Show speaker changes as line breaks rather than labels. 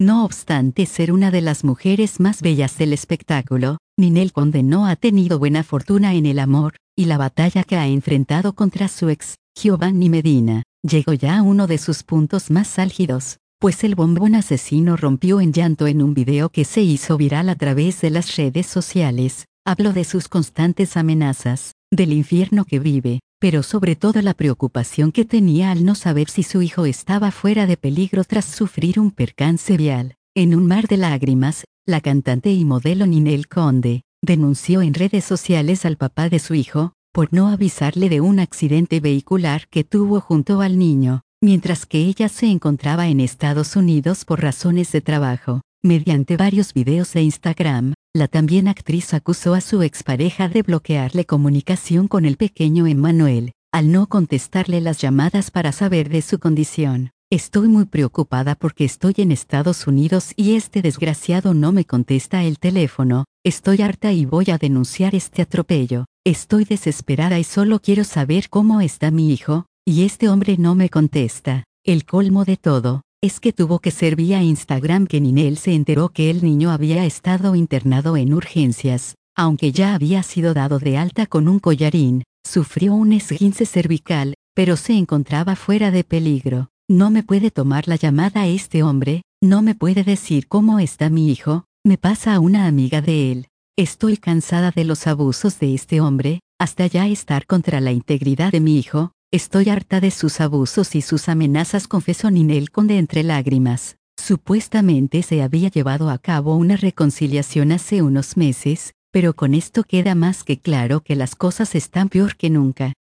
No obstante ser una de las mujeres más bellas del espectáculo, Ninel Conde no ha tenido buena fortuna en el amor, y la batalla que ha enfrentado contra su ex, Giovanni Medina, llegó ya a uno de sus puntos más álgidos, pues el bombón asesino rompió en llanto en un video que se hizo viral a través de las redes sociales. Habló de sus constantes amenazas, del infierno que vive, pero sobre todo la preocupación que tenía al no saber si su hijo estaba fuera de peligro tras sufrir un percance vial. En un mar de lágrimas, la cantante y modelo Ninel Conde denunció en redes sociales al papá de su hijo, por no avisarle de un accidente vehicular que tuvo junto al niño, mientras que ella se encontraba en Estados Unidos por razones de trabajo. Mediante varios videos de Instagram, la también actriz acusó a su expareja de bloquearle comunicación con el pequeño Emmanuel, al no contestarle las llamadas para saber de su condición. Estoy muy preocupada porque estoy en Estados Unidos y este desgraciado no me contesta el teléfono. Estoy harta y voy a denunciar este atropello. Estoy desesperada y solo quiero saber cómo está mi hijo, y este hombre no me contesta. El colmo de todo es que tuvo que ser vía Instagram que Ninel se enteró que el niño había estado internado en urgencias, aunque ya había sido dado de alta con un collarín, sufrió un esguince cervical, pero se encontraba fuera de peligro. No me puede tomar la llamada este hombre, no me puede decir cómo está mi hijo, me pasa a una amiga de él. Estoy cansada de los abusos de este hombre, hasta ya estar contra la integridad de mi hijo. Estoy harta de sus abusos y sus amenazas, confesó Ninel Conde entre lágrimas. Supuestamente se había llevado a cabo una reconciliación hace unos meses, pero con esto queda más que claro que las cosas están peor que nunca.